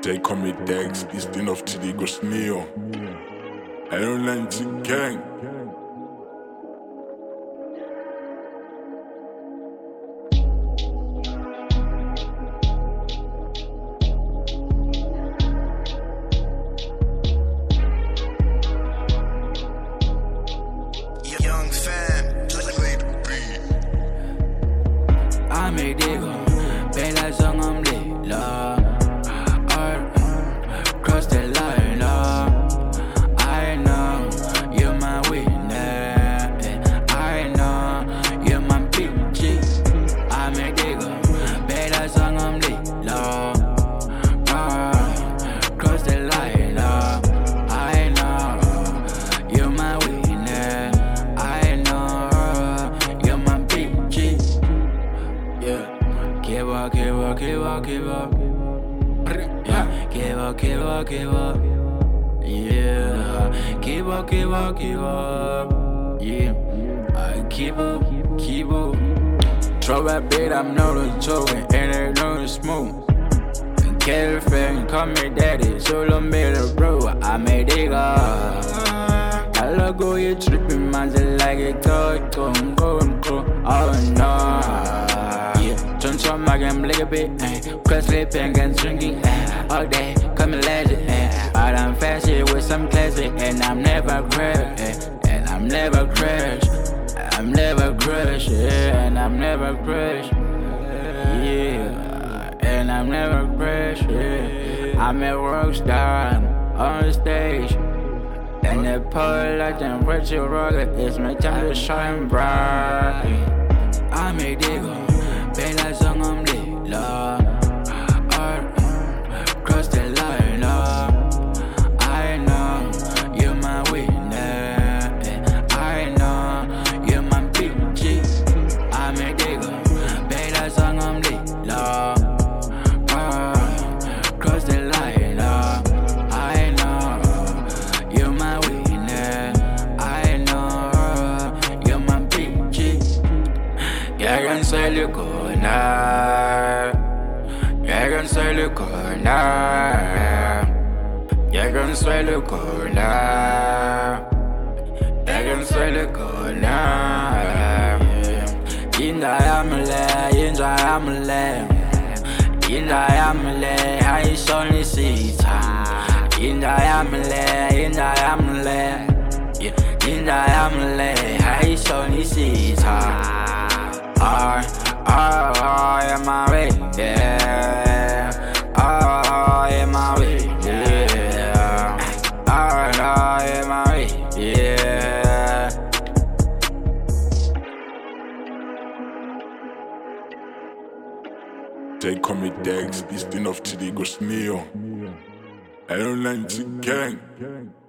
They call me Dex, ist enough till they go snail. I don't like to gang. Young fan, play the beat. I make digger, bella song I'm lit, love. Cross the line, love. I know you're my witness. I know you're my PG. I make digger, bella song I'm lit, love. Cross the line, love. I know you're my witness. I know you're my PG. Yeah, give up. Yeah, give up. Yeah, give up. Yeah, give up. Yeah, I keep up. Throw that beat, I'm not a joking, and I know it's smooth. Girlfriend, call me daddy, solo made a bro, I made it up. I look how you tripping, man, just like a go. Oh no. Don't my game like a bit, cross sleeping and drinking, all day, come and let it, but I'm fashion with some classic, and I'm never crash, and I'm never crash, yeah, and I'm never crash, yeah, and I'm never crash, yeah. I'm a rock star on the stage, and the pole like them virtual rocket, it's my time to shine bright. I make digger. Bella song I'm lit, love. Cross the line, love. I know you're my witness. I know you're my PG. I'm a digger. Bella song I'm lit, love. Cross the line, love. I know you're my witness. I know you're my PG. Yeah, I can say you go. Jag kan sälja korna. Jag kan sälja korna. Jag kan sälja korna. Inda yamle, I only see time. Inda yamle, I only see time. Yeah, my way, yeah. Yeah, my way, yeah. Yeah, my way, yeah. They call me Dex, ist enough till they go snail. I don't like to gang.